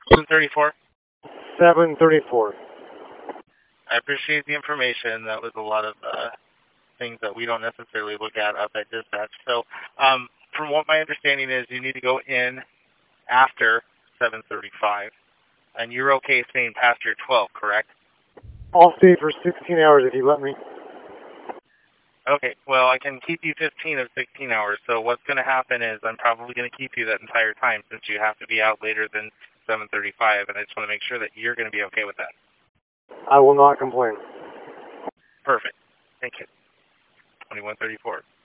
7:34. 7:34. I appreciate the information. That was a lot of things that we don't necessarily look at up at dispatch. So, from what my understanding is, you need to go in after 7:35, and you're okay staying past your 12, correct? I'll stay for 16 hours if you let me. Okay, well, I can keep you 15 of 16 hours, so what's going to happen is I'm probably going to keep you that entire time since you have to be out later than 7:35, and I just want to make sure that you're going to be okay with that. I will not complain. Perfect. Thank you. 21:34.